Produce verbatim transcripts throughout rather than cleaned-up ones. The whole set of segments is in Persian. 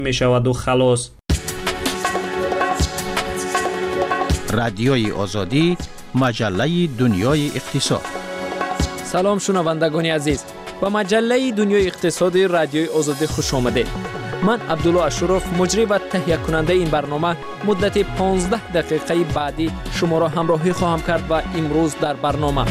می شود و خلاص. رادیوی آزادی، مجله دنیای اقتصاد. سلام شنوندگان عزیز، به مجله دنیای اقتصادی رادیوی آزادی خوش آمدید. من عبدالله اشرف، مجری و تهیه کننده این برنامه، مدت پانزده دقیقه بعدی شما را همراهی خواهم کرد و امروز در برنامه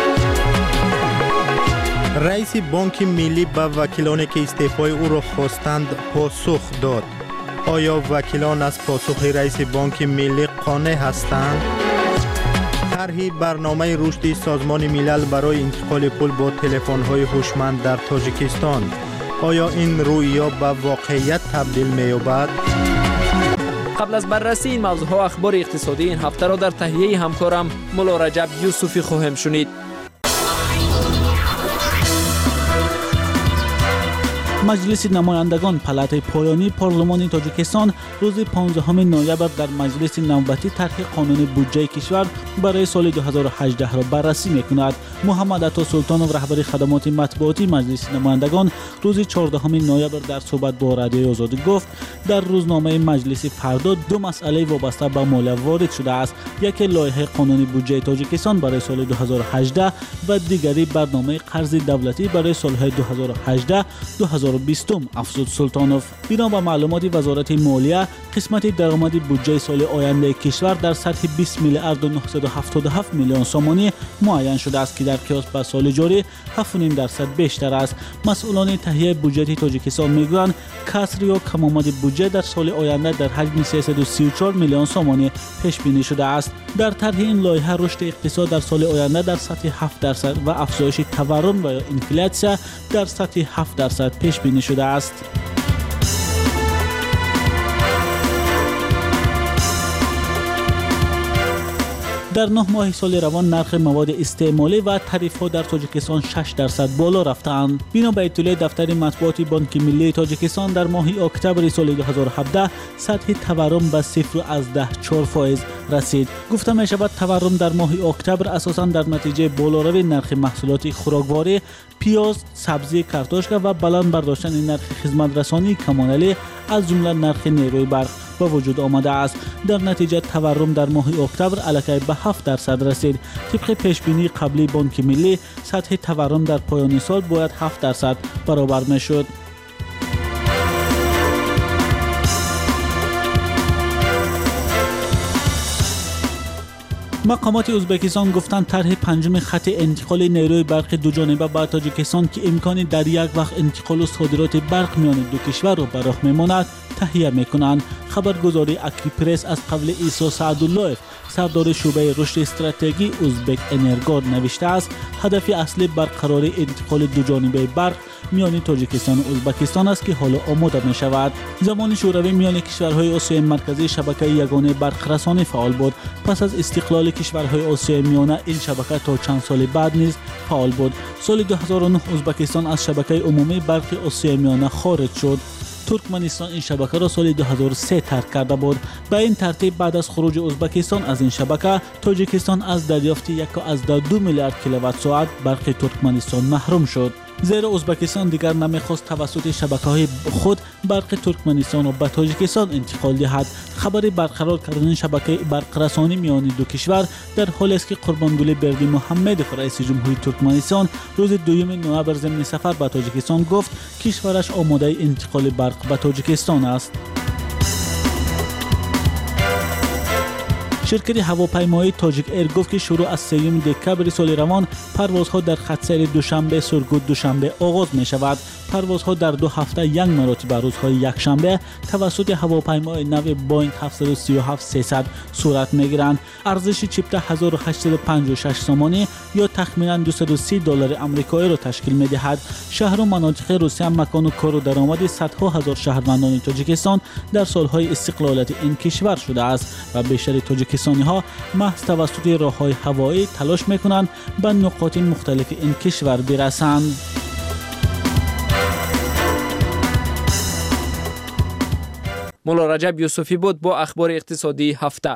رئیس بانک ملی به وکیلانی که استعفای او را خواستند پاسخ داد. آیا وکیلان از پاسخ رئیس بانک ملی قانع هستند؟ طرح برنامه رشد سازمان ملل برای انتقال پول با تلفن‌های هوشمند در تاجیکستان، آیا این رویا به واقعیت تبدیل می‌یابد؟ قبل از بررسی این موضوع و اخبار اقتصادی این هفته را در تهیه همکارم مولا رجب یوسفی خواهیم شنید. مجلس نمایندگان پلات پایانی پارلمان تاجیکستان روز پانزدهم نوامبر در مجلس نوبتی طرح قانون بودجه کشور برای سال دو هزار و هجده را بررسی می‌کند. محمد عطا سلطانov رهبر خدمات مطبوعاتی مجلس نمایندگان روز چهاردهم نوامبر در صحبت با رادیوی آزادی گفت در روزنامه مجلس فردا دو مسئله وابسته به مالیه وارد شده است، یکی لایحه قانون بودجه تاجیکستان برای سال دو هزار و هجده و دیگری برنامه قرض دولتی برای سال‌های دو هزار و هجده تا دو هزار و بیست. افزود سلطانov بنا به معلومات وزارت مالیه قسمت درآمد بودجه سال آینده کشور در سطح بیست میلیارد و نهصد و هفتاد و هفت میلیون سومانی معین شده است که در قیاس با سال جاری هفت و نیم درصد بیشتر است. مسئولان تهیه بودجه تاجیکستان میگویند کسر یا کم آمد بودجه در سال آینده در حجم سیصد و سی و چهار میلیون سومانی پیش بینی شده است. در طرح این لایحه رشد اقتصاد در سال آینده در سطح هفت درصد و افزایش تورم و یا انفلاسیون در سطح هفت درصد پیش بینی شده است. در نه ماه سال روان نرخ مواد استعمالی و تعرفه‌ها در تاجیکستان شش درصد بالا رفتند. بنا به اطلاع دفتر مطبوعات بانک ملی تاجیکستان در ماه اکتبر سال دو هزار و هفده سطح تورم به صفر و از ده چهار فیصد رسید. گفته می شود تورم در ماه اکتبر اساساً در نتیجه بالاروی نرخ محصولات خوراکواری، پیاز، سبزی، کارتوشکا و بلند برداشتن نرخ خدمات رسانی کمونالی از جمله نرخ نیروی برق به وجود آمده است. در نتیجه تورم در ماه اکتبر علاقه به هفت درصد رسید. طبق پیش بینی قبلی بانک ملی سطح تورم در پایان سال باید هفت درصد برابر میشد. مقامات ازبکستان گفتند طرح پنجم خط انتقال نیروی برق دو جانبه به تاجیکستان که امکان در یک وقت انتقال و صادرات برق میان دو کشور را به راه میماند تهیه میکنند. خبرگزاری اکریپرس از قبل عیسی سعدالله‌اف سردار شعبه رشد استراتژی ازبک انرگو نوشته است هدف اصلی برقراری انتقال دو جانبه برق میان تاجیکستان و ازبکستان است که حالا آماده می شود. زمان شوروی میان کشورهای آسیای مرکزی شبکه یگانه برق رسانی فعال بود. پس از استقلال کشورهای آسیای میانه این شبکه تا چند سال بعد نیز فعال بود. سال دو هزار و نه ازبکستان از شبکه عمومی برق آسیای میانه خارج شد. ترکمنستان این شبکه را سال دو هزار و سه ترک کرده بود. به این ترتیب بعد از خروج ازبکستان از این شبکه تاجیکستان از دریافت یک از دو میلیارد کیلووات ساعت برق ترکمنستان محروم شد. زیرا ازبکستان دیگر نمیخواست توسط شبکه‌های خود برق ترکمنستان را به تاجیکستان انتقال دهد. خبر برقرار کردن شبکه برق رسانی میان دو کشور در حالی است که قربانگلی بردی محمدov رئیس جمهوری ترکمنستان روز دوم نوامبر ضمن سفر به تاجیکستان گفت کشورش آماده انتقال برق به تاجیکستان است. شرکت هواپیمایی تاجیک ایر گفت که شروع از سوم دکبر سال روان پروازها در خط سیر دوشنبه سرگود دوشنبه آغاز می شود. پروازها در دو هفته یک مرتبه روزهای یکشنبه توسط هواپیمای نو بوینگ هفتصد و سی و هفت سیصد صورت می گیرند. ارزش چیپته هزار و هشتصد و پنجاه و شش سومانی یا تخمینا دویست و سی دلار آمریکایی را تشکیل می دهد. شهر و مناطق روسیه مکان و کار و درآمد صدها هزار شهروندان تاجیکستان در سالهای استقلالیت این کشور شده است و بیشتر تاجیکستانی ها محض توسط راههای هوایی تلاش می کنند به نقاط مختلف این کشور برسند. مولا رجب یوسفی بود با اخبار اقتصادی هفته.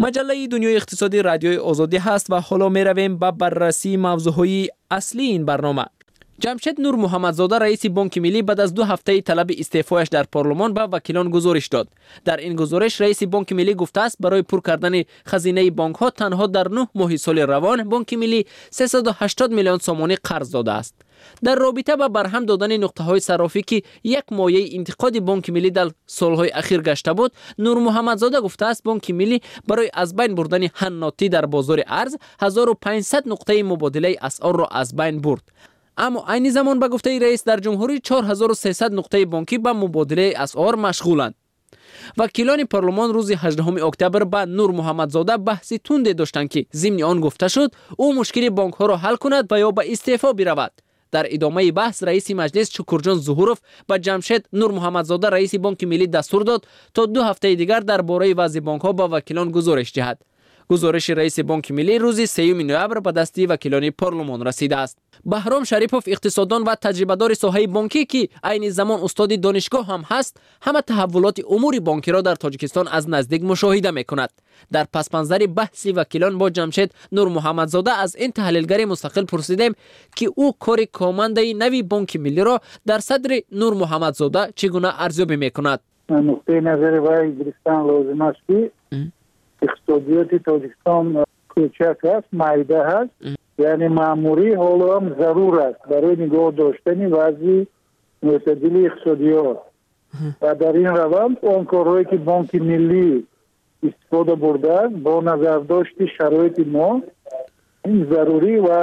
مجله دنیای اقتصادی رادیوی آزادی هست و حالا می رویم به بررسی موضوعهای اصلی این برنامه. جمشید نور محمدزاده رئیس بانک ملی بعد از دو هفته طلب استعفایش در پارلمان به وکیلان گزارش داد. در این گزارش رئیس بانک ملی گفته است برای پر کردن خزینه بانک ها تنها در نه ماه سال روان بانک ملی سیصد و هشتاد میلیون سومانی قرض داده است. در رابطه با برهم دادن نقطه های صرافی که یک مایه انتقاد بانک ملی در سالهای اخیر گشته بود، نور محمدزاده گفته است بانک ملی برای از بین بردن حناتی در بازار ارز هزار و پانصد نقطه مبادله اسعار را از بین برد. اما عین زمان به گفته رئیس در جمهوری چهار هزار و سیصد نقطه بانکی به مبادله اسعار مشغولند. وکیلان پارلمان روز هجدهم اکتبر با نور محمدزاده بحثی تند داشتند که ضمن آن گفته شد او مشکل بانک ها را حل کند و یا به استعفا برود. در ادامه بحث رئیس مجلس شکرجان ظهورов به جمشید نور محمدزاده رئیس بانک ملی دستور داد تا دو هفته دیگر درباره وضع بانک ها با وکیلان گزارش دهد. گزارش رئیس بانک ملی روز سوم نوامبر به دست وکیلان پارلمان رسیده است. بهرام شریفوف اقتصاددان و تجربه‌دار ساحه بانکی که عین زمان استاد دانشگاه هم هست، همه تحولات امور بانکی را در تاجیکستان از نزدیک مشاهده می‌کند. در پس منظر بحث وکیلان با جمشید نور محمدزاده از این تحلیلگر مستقل پرسیدیم که او کار کارمنده نوی بانک ملی را در صدر نور محمدزاده چگونه ارزیابی می‌کند. نقطه نظر وی گرفتن لازم است که اقتصادیات تاجیکستان کوچک است، مایده است، یعنی معمولی حالا هم ضرور است برای نگاه داشتن وضع معتدل اقتصادیات و در این روند آن کارهایی که بانک ملی استفاده برده است با نظر داشت شرایط ما این ضروری و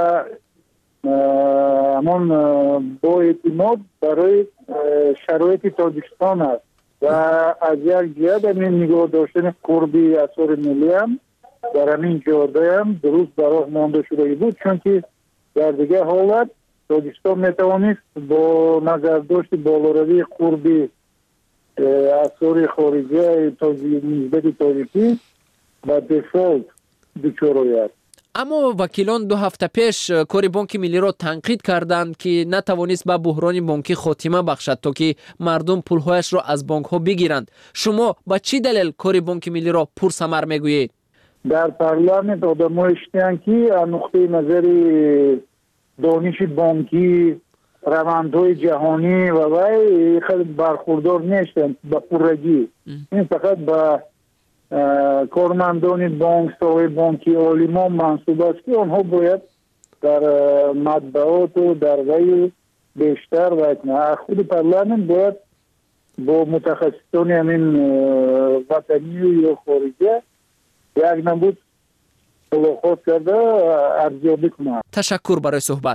همان با اعتماد برای شرایط تاجیکستان است و از یک جهت همین نگاه داشتن قربی اسعار ملی هم در همین جاده هم درست برای مانده شده بود، چون که در دیگه حالت تاجیکستان میتوانست با نظر داشت بالاروی قربی اسعار خارجی نسبت تاجیکی و دفالت دچار آید. اما وکیلان دو هفته پیش کار بانک ملی را تنقید کردند که نتوانست به بحران بانکی خاتمه بخشد تا که مردم پولهایش را از بانک ها بگیرند. شما با چی دلیل کار بانک ملی را پرثمر میگویید؟ در پارلمان آدم‌ها اشتیان که از نقطه نظر دانش بانکی روندهای جهانی و وی خیلی برخوردار نیستند با پررگی. این فقط با کارمندان بانک، صاحب بانکی، عالمان منصوب است که آنها باید در مطبوعات و در وی بیشتر و خود پارلمان باید با متخصصان همین وطنی یا خارجی یک نمود ملاقات کرده ارزیابی کنند. تشکر برای صحبت.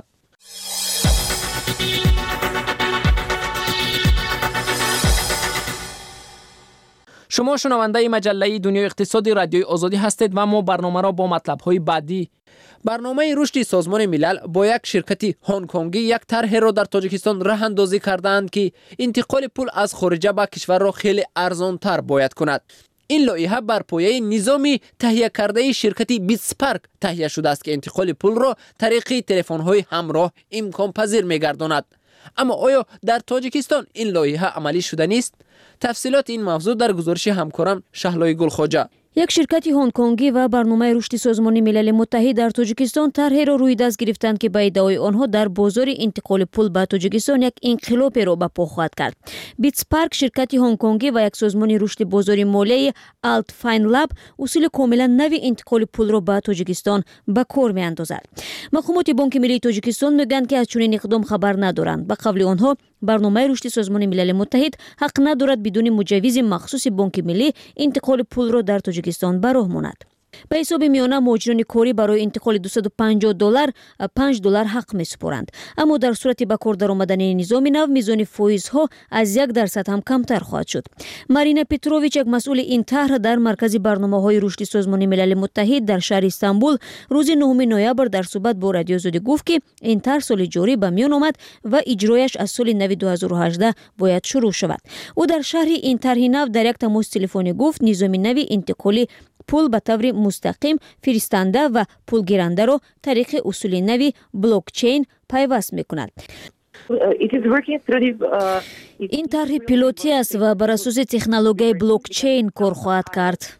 شما شنونده مجله دنیای اقتصادی رادیوی آزادی هستید و ما برنامه را با مطلب‌های بعدی. برنامه رشد سازمان ملل با یک شرکت هنگ کنگی یک طرح را در تاجیکستان راه اندازی کردند که انتقال پول از خارجه به کشور را خیلی ارزان‌تر باید کند. این لایحه بر پایه نظامی تهیه کرده شرکت بیتسپارک تهیه شده است که انتقال پول را طریق تلفن‌های همراه امکان پذیر می‌گرداند. اما آیا در تاجیکستان این لایحه عملی شده نیست؟ تفصیلات این موضوع در گزارش همکارم شهلای گلخواجه. یک شرکت هنگ کنگی و برنامه رشد سازمان ملل متحد در تاجیکستان طرحی را روی دست گرفتند که به ادعای آنها در بازار انتقال پول به تاجیکستان یک انقلاب را به پا خواهد کرد. بیتسپارک شرکت هنگ کنگی و یک سازمان رشد بازار مالی آلت فاین لب اصول کاملا نوی انتقال پول را به تاجیکستان به کار می‌اندازد. مقامات بانک ملی تاجیکستان میگویند که از چنین اقدام خبر ندارند. به قول آنها برنامه رشد سازمان ملل متحد حق ندارد بدون مجوز مخصوص بانک ملی انتقال پول را در تاجیکستان به راه ماند. به حساب میانه مهاجران کاری برای انتقال دویست و پنجاه دلار پنج دلار حق میسپارند، اما در صورت به کار درآمدن نظام نو میزان فایزها از یک درصد هم کمتر خواهد شد. مارینا پتروویچ یک مسئول این طرح در مرکز برنامه‌های رشد سازمان ملل متحد در شهر استانبول روز نهم نوامبر در صحبت با رادیو آزادی گفت که این طرح سال جاری به میان آمد و اجرایش از سال نو دو هزار و هجده باید شروع شود. او در شهر این طرح نو در یک تماس تلفنی گفت نظام نو انتقال پول به طور مستقیم فرستنده و پول گیرنده را طریق اصول نوی بلاک چین پیوست میکند. این طرح پیلوتی است و بر اساس تکنولوژی بلاک چین کار خواهد کرد.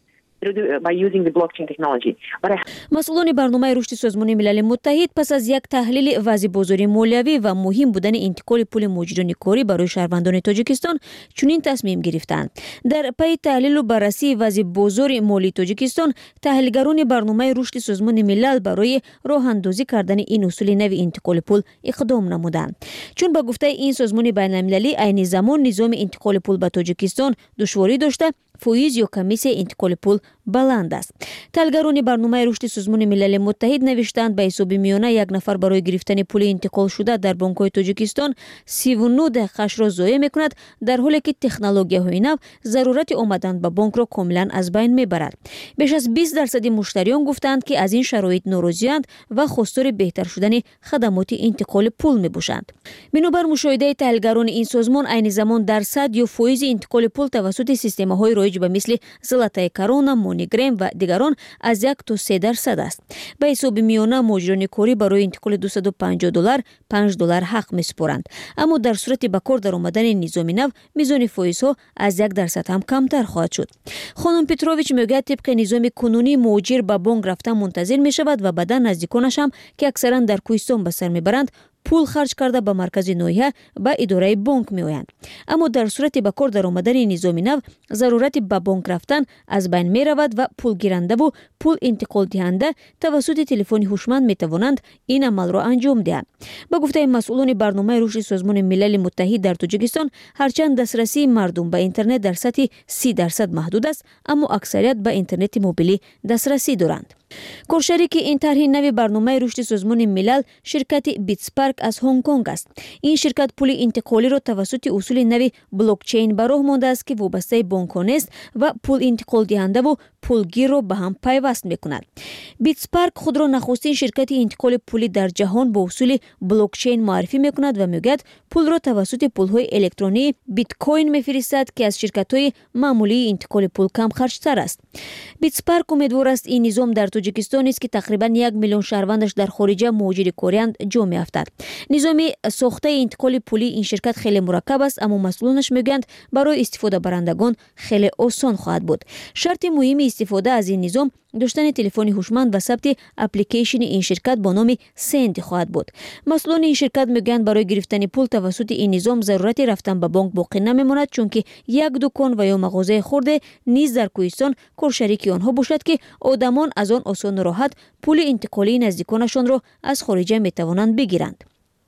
by using the blockchain technology. But I... مسئولان برنامه رشد سازمان ملل متحد پس از یک تحلیل وضع بازاری مالیوی و مهم بودن انتقال پول مهاجران کاری برای شهروندان تاجیکستان چنین تصمیم گرفتند. در پی تحلیل و بررسی وضع بازار مالی تاجیکستان، تحلیلگران برنامه رشد سازمان ملل برای راه اندازی کردن این اصول نو انتقال پول اقدام نمودند. چون با گفته این سازمان بین المللی عین زمان نظام انتقال پول به تاجیکستان دشواری داشته، فویز یا کمیسیون انتقال پول بلند است. تحلیلگران برنامه رشد سازمان ملل متحد نوشتند به حساب میانه یک نفر برای گرفتن پول انتقال شده در بانک‌های تاجیکستان سی و نه دقیقه‌اش را ضایع می‌کند، در حالی که تکنولوژی‌های نو ضرورت آمدن به بانک را کاملا از بین می‌برد. بیش از بیست درصد مشتریان گفتند که از این شرایط ناراضی‌اند و خواستار بهتر شدن خدمات انتقال پول می‌باشند. بنابر مشاهده تحلیلگران این سازمان، عین زمان درصد یا فایز انتقال پول توسط سیستم‌های رایج به مثل زلاتای کرونا، مونیگرام و دیگران از یک تا سه درصد است. به حساب میانه مهاجران کاری برای انتقال دویست و پنجاه دلار پنج دلار حق میسپارند، اما در صورت به کار درآمدن نظام نو میزان فایزها از یک درصد هم کمتر خواهد شد. خانم پتروویچ میگه طبق نظام کنونی مهاجر به بانک رفتن منتظر می شود و بعد نزدیکانش هم که اکثرا در کوهستان به سر میبرند پول خرج کرده به مرکز ناحیه به اداره بانک می آیند. اما در صورت به کار درآمدن نظام نو ضرورت به بانک رفتن از بین می رود و پول گیرنده و پول انتقال دهنده توسط تلفن هوشمند می توانند این عمل را انجام دهند. با گفته مسئولان برنامه رشد سازمان ملل متحد در تاجیکستان، هرچند دسترسی مردم به اینترنت در سطح سی درصد محدود است، اما اکثریت به اینترنت موبیلی دسترسی دارند. کارشریک این طرح نوی برنامه رشد سازمان ملل شرکت بیتسپارک از هنگ کنگ است. این شرکت پول انتقالی را توسط اصول نوی بلاکچین به راه مانده است که وابسته بانک‌ها است و پول انتقال دهنده و پولگیر را به هم پیوست می‌کند. بیتسپارک خود را نخستین شرکت انتقال پولی در جهان با اصول بلاکچین معرفی می‌کند و میگوید پول را توسط پول‌های الکترونی بیت کوین می‌فرستد که از شرکت‌های معمولی انتقال پول کم خرج‌تر است. بیتسپارک امیدوار است این نظام در تاجیکستان است که تقریبا یک میلیون شهروندش در خارج مهاجر کاری‌اند جا می‌افتد. نظام ساخته انتقال پولی این شرکت خیلی مرکب است، اما مسئولانش میگویند برای استفاده برندگان خیلی آسان خواهد بود. شرط مهم استفاده از این نظام داشتن تلفن هوشمند و ثبت اپلیکیشن این شرکت با نام سند خواهد بود. مسئولان این شرکت میگویند برای گرفتن پول توسط این نظام ضرورت رفتن به بانک باقی نمیماند، چون که یک دکان و یا مغازه خرده نیز در کوهستان کارشریک آنها باشد که آدمان از آن آسان راحت پول انتقالی نزدیکانشان را از خارج میتوانند بگیرند.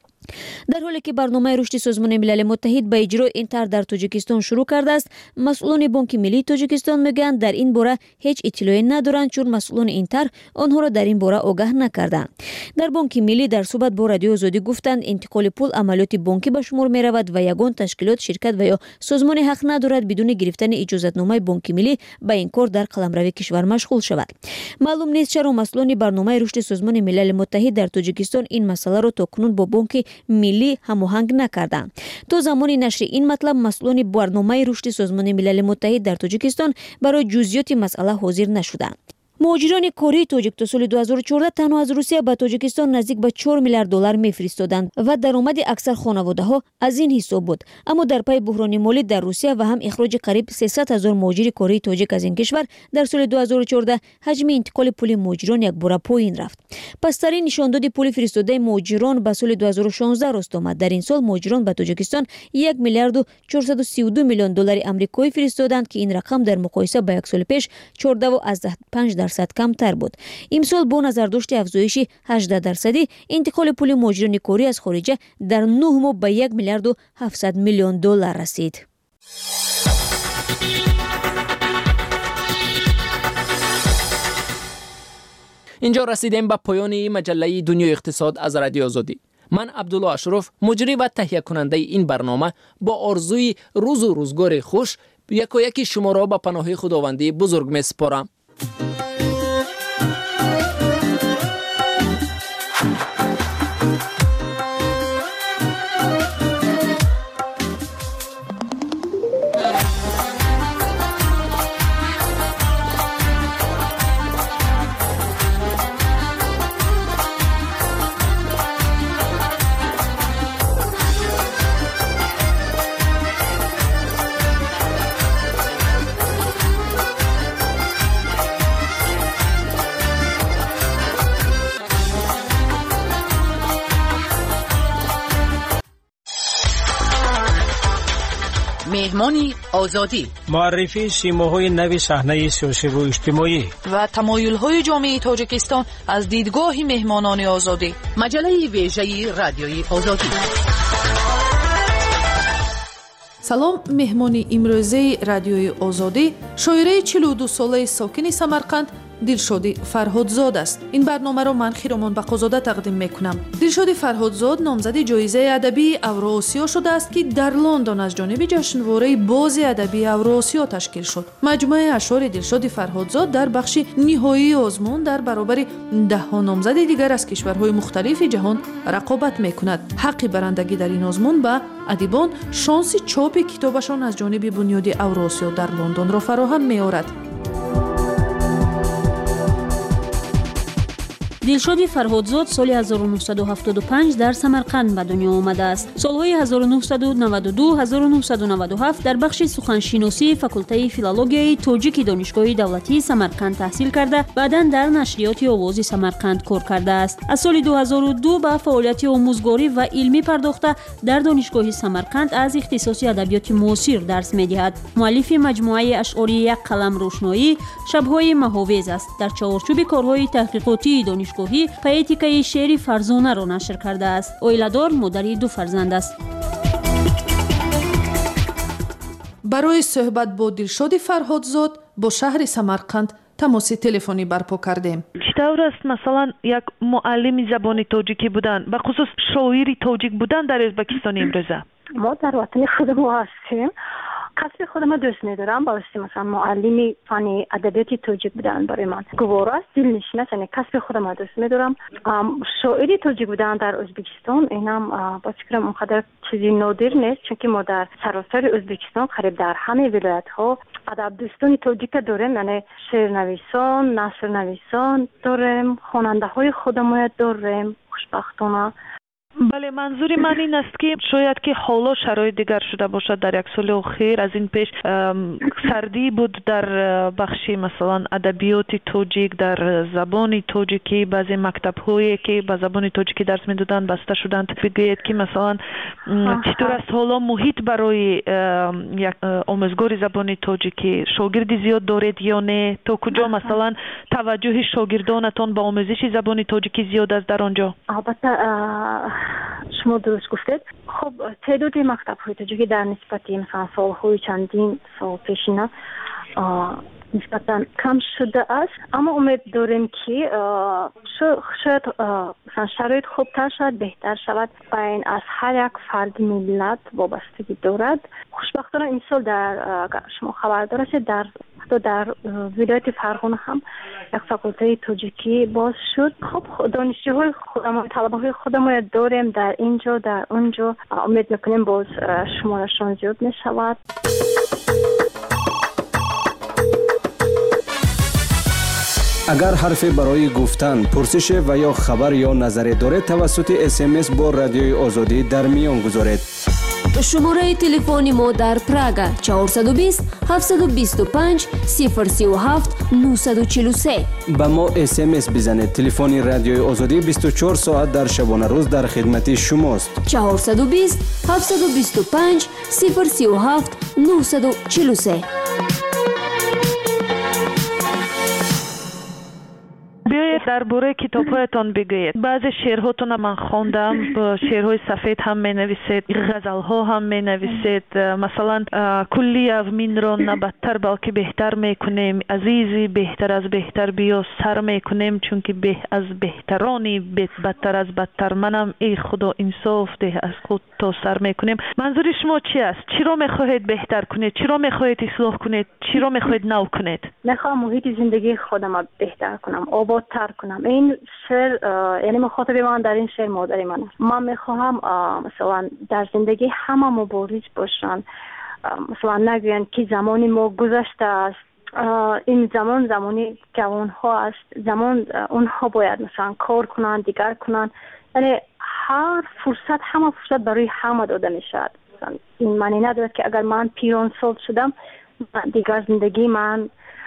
در حالی که برنامه رشد سازمان ملل متحد به اجرای این طرح در تاجیکستان شروع کرده است، مسئولان بانک ملی تاجیکستان میگویند در این باره هیچ اطلاعی ندارند، چون مسئولان این طرح آنها را در این باره آگاه نکردند. در بانک ملی در صحبت با رادیو آزادی گفتند انتقال پول عملیات بانکی به شمار می رود و یگان تشکیلات، شرکت و یا سازمان حق ندارد بدون گرفتن اجازه‌نامه بانک ملی به این کار در قلمرو کشور مشغول شود. معلوم نیست چرا مسئولان برنامه رشد سازمان ملل متحد در تاجیکستان این مسئله را تاکنون با بانک ملی هماهنگ نکردند. تا زمان نشر این مطلب، مسئولان برنامه رشد سازمان ملل متحد در تاجیکستان برای جزئیات مسئله حاضر نشدند. مهاجران کاری تاجیک تا سال دو هزار و چهارده تنها از روسیه به تاجیکستان نزدیک به چهار میلیارد دلار میفرستادند و درآمد اکثر خانواده‌ها از این حساب بود. اما در پی بحران مالی در روسیه و هم اخراج قریب سیصد هزار مهاجر کاری تاجیک از این کشور، در سال دو هزار و چهارده حجم انتقال پول مهاجران یک بار پایین رفت. پسترین نشانداد پول فرستاده مهاجران به سال دو هزار و شانزده راست آمد. در این سال مهاجران به تاجیکستان یک میلیارد و چهارصد و سی و دو میلیون دلار آمریکایی فرستادند که این رقم در مقایسه با یک سال پیش چهارده و پنج درصد کمتر بود. امسال با نظر داشت افزایش هجده درصدی انتقال پول مهاجران کاری از خارج در نه ماه به یک میلیارد و هفتصد میلیون دلار رسید. اینجا رسیدیم به پایان مجله دنیای اقتصاد از رادیو آزادی. من عبدالله اشرف، مجری و تهیه کننده این برنامه، با آرزوی روز و روزگار خوش یک و یکی شما را به پناه خداوندی بزرگ می‌سپارم. مهمانی آزادی، معرفی سیماهای نوی صحنه سیاسی و اجتماعی و تمایل‌های جامعه تاجیکستان از دیدگاه مهمانان آزادی. مجله ویژه رادیوی آزادی. салом меҳмони имрӯзаи радиои озодӣ шоираи чилу ду солаи сокини самарқанд дилшодӣ фарҳодзод аст. ин барномаро ман хиромон бақозода тақдим мекунам. дилшодӣ фарҳодзод номзади ҷоизаи адабии авроосиё шудааст ки дар лондон аз ҷониби ҷашнвораи бози адабии авроосиё ташкил шуд. маҷмӯаи ашъори дилшодӣ фарҳодзод дар бахши ниҳоии озмун дар баробари даҳҳо номзади дигар аз кишварҳои мухталифи ҷаҳон рақобат мекунад. ҳаққи барандагӣ дар ин озмун ба адибон шонси чопи китобашон аз ҷониби бунёди авроосиё дар лондонро фароҳам меорад. дилшоди фарҳодзод соли ҳазору нуҳсаду ҳафтоду панҷ дар самарқанд ба дунё омадааст. солҳои ҳазору нуҳсаду наваду ду - ҳазору нуҳсаду наваду ҳафт дар бахши суханшиносии факултаи филологияи тоҷики донишгоҳи давлатии самарқанд таҳсил карда, баъдан дар нашрияти овози самарқанд кор кардааст. аз соли ду ҳазору ду ба фаъолияти омӯзгорӣ ва илмӣ пардохта, дар донишгоҳи самарқанд аз ихтисоси адабиёти муосир дарс медиҳад. муаллифи маҷмӯаи ашъори як қалам рӯшноӣ, шабҳои маҳовез аст. дар чаҳорчӯби корҳои таҳқиқотии донишгоҳӣ поэтикаи шеъри фарзонаро нашр кардааст. оиладор, модари ду фарзанд аст. барои суҳбат бо дилшоди фарҳодзод бо шаҳри самарқанд тамоси телефонӣ барпо кардем. чӣ тавр аст масалан як муаллими забони тоҷикӣ будан, ба хусус шоири тоҷик будан дар ӯзбекистони имрӯза? мо дар ватани худмо ҳастем. касби худама дӯст медорам. бовасита масалан муаллими фанни адабиёти тоҷик будан барои ман гуворо аст, дилнишин аст. яъне касби худама дӯст медорам. шоири тоҷик будан дар ӯзбекистон инам ба фикрам он қадар чизи нодир нест, чунки мо дар саросари ӯзбекистон қариб дар ҳамаи вилоятҳо адабдӯстони тоҷика дорем, яъне шеърнависон, насрнависон дорем, хонандаҳои худамоя дорем. хушбахтона бале, манзури ман ин аст ки шояд ки ҳоло шароит дигар шуда бошад. дар як соли охир аз ин пеш сардӣ буд дар бахши масалан адабиёти тоҷик, дар забони тоҷикӣ. баъзе мактабҳое ки ба забони тоҷикӣ дарс медоданд баста шуданд. бигӯед ки масалан чӣ тавр аст ҳоло муҳит барои як омӯзгори забони тоҷикӣ? шогирди зиёд доред ё не? то куҷо масалан таваҷҷӯҳи шогирдонатон ба омӯзиши забони тоҷикӣ зиёд аст дар он ҷо? албатта шумо дуруст гуфтед. хуб теъдоди мактабҳои тоҷикӣ дар нисбати масалан солҳои чандин сол пешина нисбатан кам шуда аст, аммо умед дорем ки шояд масалан шароит хубтар шавад, беҳтар шавад. ба ин аз ҳар як фарди миллат вобастагӣ дорад. хушбахтона имсол дар шумо хабардор ҳастед, дар ҳатто дар вилояти фарғона ҳам як факултаи тоҷикӣ боз шуд. хуб донишҷӯҳои худамон, талабаҳои худамоя дорем дар ин ҷо, дар он ҷо. умед мекунем боз шуморашон зиёд мешавад. агар ҳарфе барои гуфтан, пурсише ва ё хабар ё назаре доред, тавассути смс бо радиои озодӣ дар миён гузоред. шумораи телефони мо дар Прага чаҳорсаду бист ҳафтсаду бисту панҷ сифр сию ҳафт нӯҳсаду чилу се. ба мо смс бизанед. телефони радиои озодӣ бисту чор соат дар шабонарӯз дар хидмати шумост. чаҳорсаду бист ҳафтсаду бисту панҷ сифр сию ҳафт нӯҳсаду чилу се. биёед дар бораи китобҳоятон бигӯед. баъзе шеърҳотонам ман хондам. шеърҳои сафед ҳам менависед, ғазалҳо ҳам менависед. масалан куллияв минро на бадтар балки беҳтар мекунем, азизи беҳтар аз беҳтар биё сар мекунем, чунки беҳ аз беҳтарони бадтар аз бадтар манам, эй худо инсоф деҳ, аз худ то сар мекунем. манзури шумо чӣ аст? чиро мехоҳед беҳтар кунед? чиро мехоҳед ислоҳ кунед? чиро мехоҳед нав кунед? мехоҳам муҳити зиндагии худама беҳтар кунам, ободтар کنم. این شعر یعنی مخاطب من در این شعر مادر من است. من میخواهم مثلا در زندگی همه مبارز باشن، مثلا نگوین که زمانی ما گذشته است، این زمان زمانی جوان ها است، زمان اونها باید مثلا کار کنن، دیگر کنن. یعنی هر فرصت، همه فرصت برای همه داده میشد. این معنی ندارد که اگر من پیران سال شدم دیگر زندگی من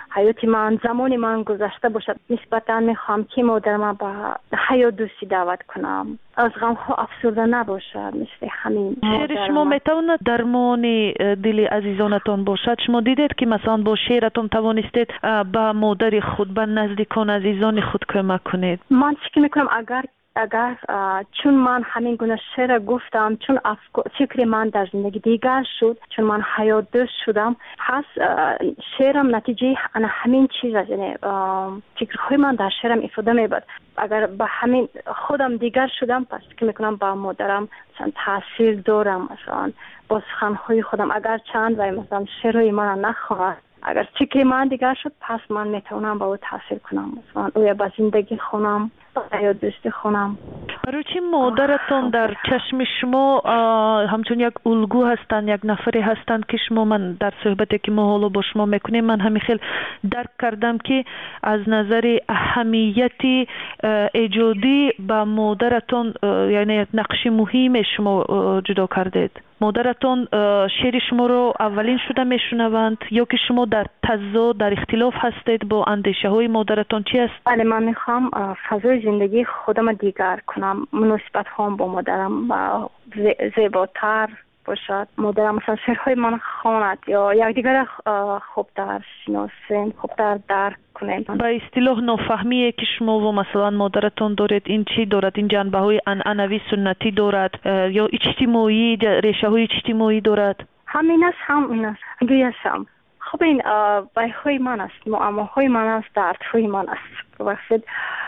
حیات من زمان من گذشته باشد نسبتا میخوام که مادرم با حیات دوستی دعوت کنم از غم ها افسرده نباشد مثل همین شعر شما میتونه درمان دل عزیزانتان باشد شما دیدید که مثلا با شعرتون توانستید به مادر خود به نزدیکان عزیزان خود کمک کنید من فکر میکنم اگر اگر چون من همین گونه شعر گفتم چون فکر من در زندگی دیگر شد چون من حیات دوست شدم پس شعرم نتیجه انا همین چیز است یعنی فکرهای من در شعرم افاده میبود اگر به همین خودم دیگر شدم پس فکر میکنم با مادرم مثلا تاثیر دارم مثلا با سخنهای خودم اگر چند و مثلا شعرهای من نخواهد اگر فکر من دیگر شد پس من میتونم با او تاثیر کنم مثلا او با زندگی خونم یا دوستی خونم برای چی مادرتون در چشم شما همچون یک الگو هستن یک نفری هستن که شما من در صحبتی که ما حالا با شما میکنیم من همین خیلی درک کردم که از نظر اهمیتی ایجادی با مادرتون یعنی نقش مهم شما جدا کردید مادرتون شعر شما رو اولین شده میشنوند یا که شما در تضاد در اختلاف هستید با اندیشه های مادرتون چی است؟ بله من میخوام فضای زندگی خودم دیگر کنم مناسبت هم با مادرم زیباتر باشد مادرم مثلا شعرهای من خواند یا یکدیگر خوبتر شناسیم خوبتر درک کنیم با اصطلاح نافهمیه که شما و مثلا مادرتون دارید این چی دارد این جنبه های عنعنوی سنتی دارد یا اجتماعی ریشه های اجتماعی دارد همین است هم این است گویشم خب این بیهای من است معماهای من است دردهای من است بخشید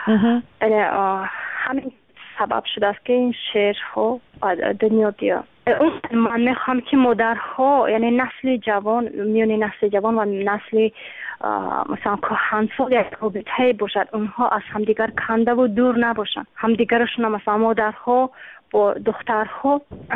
همین سبب شده است که این شعرها دنیا بیا من میخوام که مادرها یعنی نسل جوان میونی نسل جوان و نسل مثلا کهنسال یک رابطه باشد اونها از همدیگر کنده و دور نباشند همدیگرشون مثلا مادرها با دخترها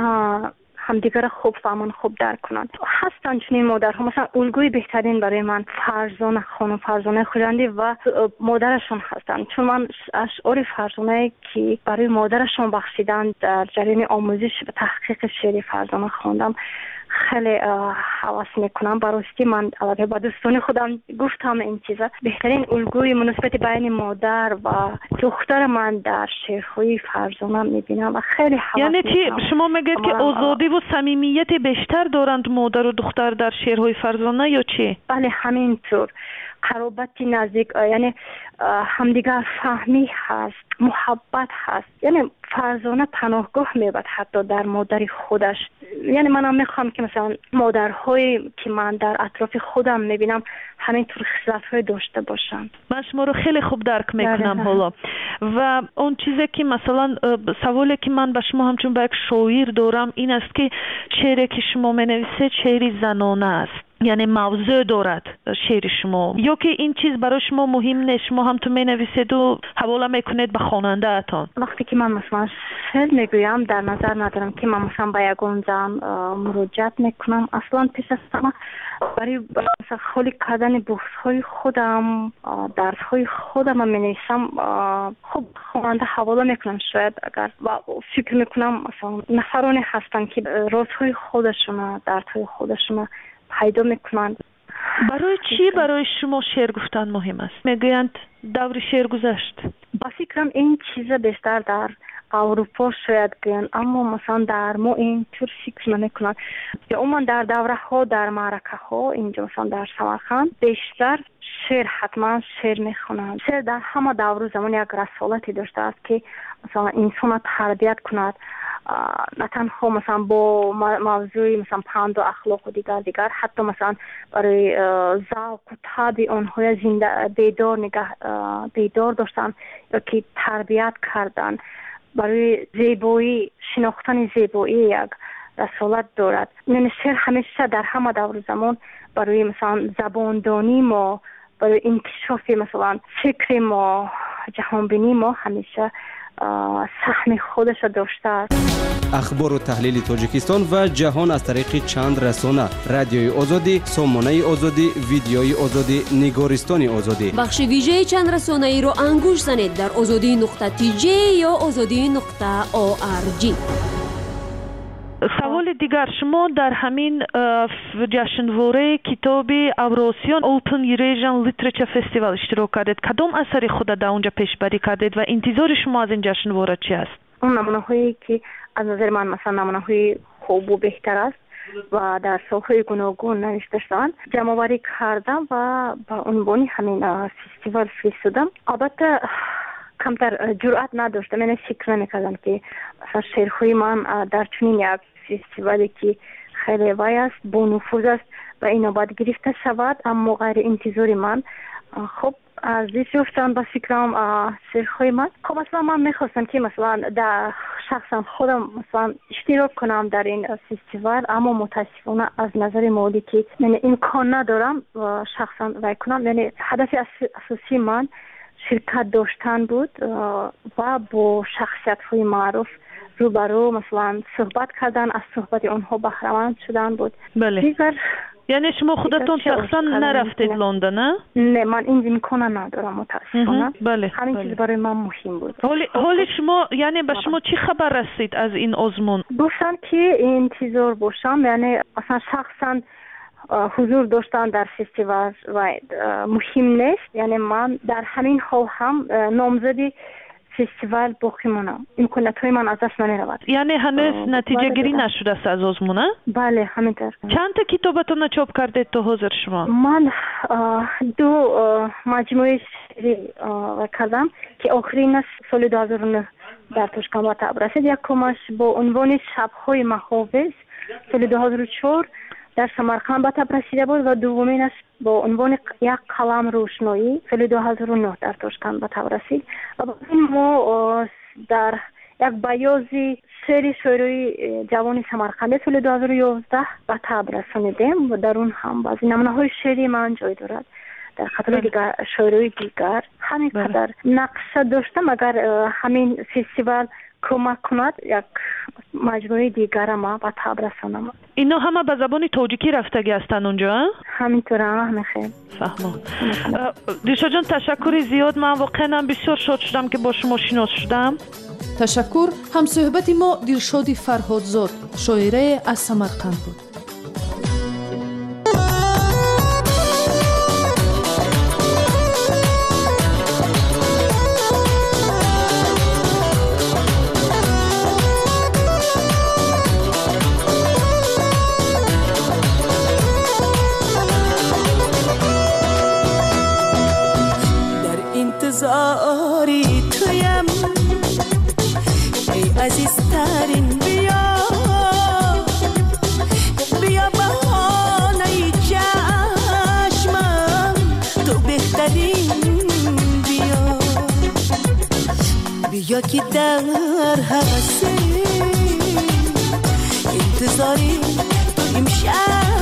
همدیگر خوب فهمون خوب درک کنند هستن چنین مادرها مثلا الگوی بهترین برای من فرزانه خانم فرزانه خویندی و مادرشون هستن چون من اشعار فرزانه که برای مادرشون بخشیدن در جریان آموزش و تحقیق شعر فرزانه خواندم خیلی حواس میکنم براستی من البته با دوستان خودم گفتم این چیزا بهترین الگوی مناسبت بین مادر و دختر من در شعرهای فرزانه میبینم و خیلی حواس یعنی چی شما میگید که آزادی و صمیمیت بیشتر دارند مادر و دختر در شعرهای فرزانه یا چی؟ بله همینطور قرابت نزدیک یعنی همدیگر فهمی هست محبت هست یعنی فرزانه پناهگاه میبود حتی در مادر خودش یعنی منم میخوام که مثلا مادرهایی که من در اطراف خودم میبینم همینطور خصلت‌های داشته باشن من شما رو خیلی خوب درک میکنم حالا و اون چیزی که مثلا سوالی که من به شما همچون به یک شاعر دارم این است که شعری که شما مینویسید شعری زنانه است یعنی موضوع دارد شعر شما یا که این چیز برای شما مهم نیست شما هم تو می نویسید و حواله میکنید به خواننده اتان وقتی که من مثلا شعر میگویم در نظر ندارم که من مثلا با یگان زن مراجعت میکنم اصلا پیش از همه برای مثلا خالی کردن بحث‌های خودم درس‌های خودم می نویسم خب خواننده حواله میکنم شاید اگر و فکر میکنم مثلا نفرانی هستن که رازهای خودشون دردهای خودشون پیدا میکنند برای چی برای شما شعر گفتن مهم است؟ میگویند دور شعر گذشت با فکرم این چیز بیشتر در اروپا شاید گویند اما مثلا در ما این طور فکر نمیکنند یا عموما در دوره ها در معرکه ها اینجا مثلا در سمرقند بیشتر شعر حتما شعر میخونند شعر در همه دور زمان یک رسالتی داشته است که مثلا انسان تربیت کند نه تنها مثلا با موضوع مثلا پند و اخلاق و دیگر دیگر حتی مثلا برای ذوق و طبع آنها زنده بیدار نگه بیدار داشتن یا که تربیت کردن برای زیبایی شناختن زیبایی یک رسالت دارد یعنی شعر همیشه در همه دور زمان برای مثلا زباندانی ما برای انکشاف مثلا فکر ما جهانبینی ما همیشه سهم خودش داشته است. اخبار و تحلیل تاجیکستان و جهان از طریق چند رسانه: رادیوی آزادی، سامانه آزادی، ویدیوی آزادی، نگارستان آزادی. بخش ویژه چند رسانه ای رو انگوش زنید در آزادی نقطه تی جی یا آزادی نقطه او آر جی. سوال دیگر، شما در همین جشنواره کتاب اوراسیان اوپن ایریژن لیتریچر فستیوال اشتراک کردید. کدام اثر خود در اونجا پیشبری کردید و انتظار شما از این جشنواره چی است؟ اون نمونه هایی که از نظر من مثلا نمونه های خوب و بهتر است و در سالهای گوناگون نوشته شدن جمع آوری کردم و با عنوان همین فستیوال فرستادم. البته کمتر جرأت نداشتم، یعنی فکر نمی‌کردم که مثلا شعرهای من در چنین یک فستیوالی که خیلی وای است با نفوذ است و اینا باید گرفته شود، اما غیر انتظار من. خب از این جفتن با فکرم شعرهای من، خب مثلا من میخواستم که مثلا در شخصا خودم مثلا اشتراک کنم در این فستیوال، اما متاسفانه از نظر مالی که من امکان ندارم و شخصا وای کنم. یعنی هدف اساسی من شرکت داشتن بود و با شخصیت های معروف روبرو مثلا صحبت کردن، از صحبت اونها بهره‌مند شدن بود. بله. دیگر یعنی شما خودتون شخصا نرفتید لندن؟ نه نه، من این امکان ندارم متاسفانه. بله. همین بله. چیز برای من مهم بود. حالی حالی شما یعنی به شما چی خبر رسید از این آزمون؟ گفتن که انتظار باشم، یعنی اصلا شخصا حضور داشتن در فستیوال و مهم نیست. یعنی من در همین حال هم نامزدی فستیوال باقی مانم، امکانات های من از دست نمی رود. یعنی هنوز نتیجه گیری نشده است از آزمون؟ بله همینطور. چند تا کتابتون چاپ کردید تا حاضر شما؟ من دو مجموعه شعری کردم که آخرین سال دو هزار و نه در توشکان با تاب رسید. یکمش با عنوان شب‌های محافظ سال دو هزار و چهار در سمرقند به تب رسیده بود و دومینش با عنوان یک قلم روشنایی سال دو هزار و نه در توشکند به تب رسید. و بعد ما در یک بیازی سری شعرهای جوان سمرقند سال دو هزار و یازده به تب رسانیدیم و در اون هم بعضی نمونه های شعری من جای دارد. در کاتالوگ دیگر شعرهای دیگر همین قدر نقشه داشتم. اگر همین فستیوال کمک کند یک مجموعه دیگر ما به تاب رسانم. اینا همه به زبان تاجیکی رفتگی هستن اونجا؟ همینطور هم خیلی فهمم. دیشا جان تشکر زیاد، من واقعا بسیار شاد شدم که با شما شناس شدم. تشکر. هم صحبت ما دلشاد فرهادزاد شاعره از سمرقند بود. انتظاری تویم ای عزیزترین، بیا بیا بهانه چشمم، تو بهترین، بیا بیا که در حوثی انتظاری تو امشب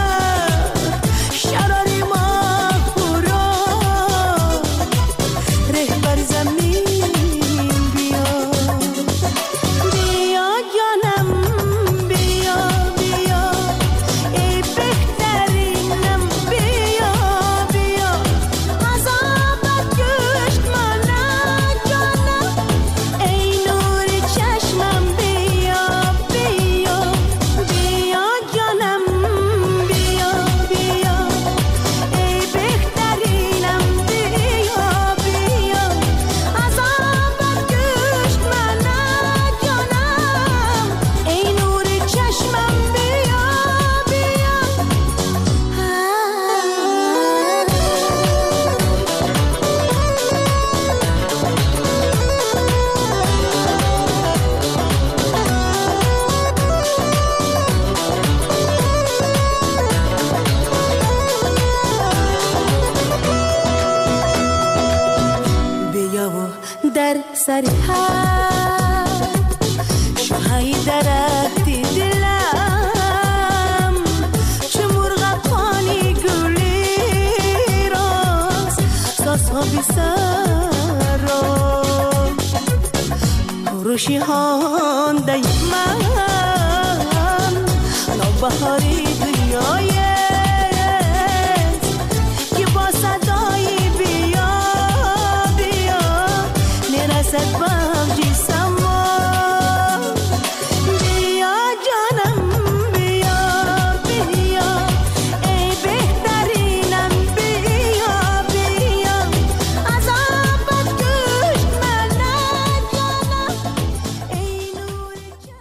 شراری ما سری ها شوهای درختی دلم چه مرغ پانی گلی راست ساسا بی سر روشی هان دای من نوبهاری